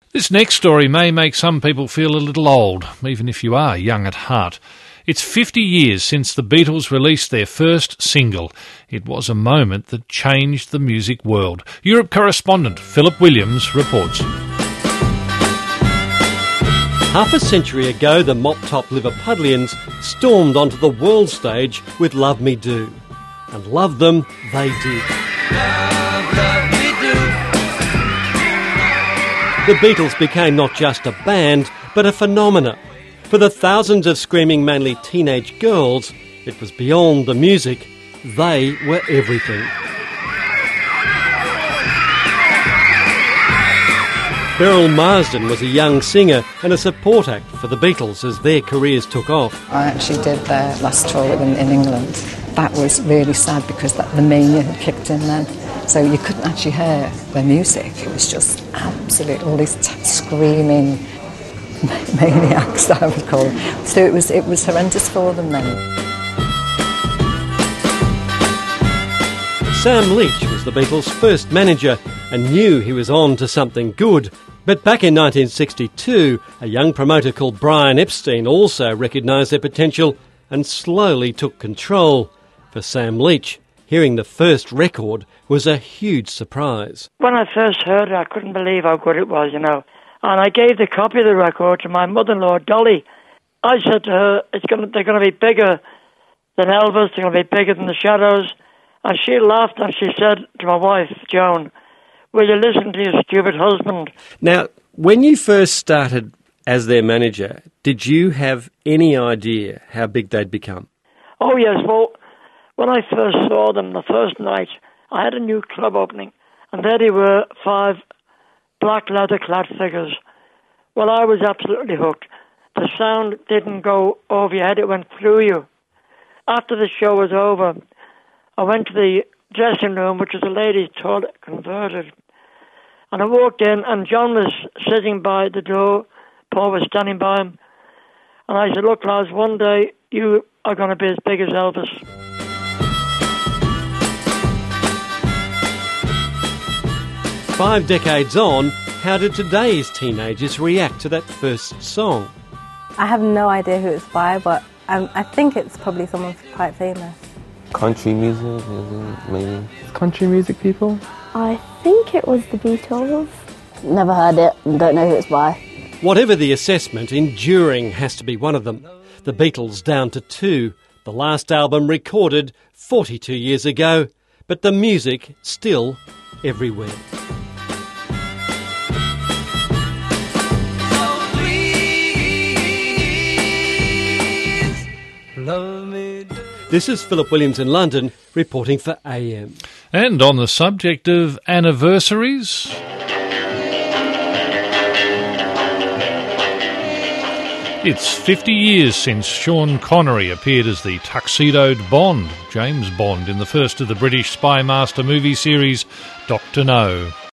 This next story may make some people feel a little old, even if you are young at heart. It's 50 years since the Beatles released their first single. It was a moment that changed the music world. Europe correspondent Philip Williams reports. Half a century ago, the mop-top Liverpudlians stormed onto the world stage with Love Me Do. And love them they did. Love me do. The Beatles became not just a band, but a phenomena. For the thousands of screaming, mainly teenage girls, it was beyond the music. They were everything. Beryl Marsden was a young singer and a support act for the Beatles as their careers took off. I actually did their last tour with them in England. That was really sad because the mania had kicked in then. So you couldn't actually hear their music. It was just absolute, all these screaming maniacs, I would call them. So it was horrendous for them then. Sam Leach was the Beatles' first manager and knew he was on to something good. But back in 1962, a young promoter called Brian Epstein also recognised their potential and slowly took control. For Sam Leach, hearing the first record was a huge surprise. When I first heard it, I couldn't believe how good it was, And I gave the copy of the record to my mother-in-law, Dolly. I said to her, they're going to be bigger than Elvis, they're going to be bigger than the Shadows. And she laughed and she said to my wife, Joan, will you listen to your stupid husband? Now, when you first started as their manager, did you have any idea how big they'd become? Oh, yes. Well, when I first saw them the first night, I had a new club opening, and there they were, 5 black leather-clad figures. Well, I was absolutely hooked. The sound didn't go over your head, it went through you. After the show was over, I went to the dressing room, which was a ladies' toilet converted. And I walked in, and John was sitting by the door. Paul was standing by him. And I said, look, lads, one day you are going to be as big as Elvis. Five decades on, how did today's teenagers react to that first song? I have no idea who it's by, but I think it's probably someone quite famous. Country music, maybe. Country music people? I think it was the Beatles. Never heard it and don't know who it's by. Whatever the assessment, enduring has to be one of them. The Beatles down to 2, the last album recorded 42 years ago, but the music still everywhere. This is Philip Williams in London, reporting for AM. And on the subject of anniversaries, it's 50 years since Sean Connery appeared as the tuxedoed Bond, James Bond, in the first of the British spy master movie series, Dr. No.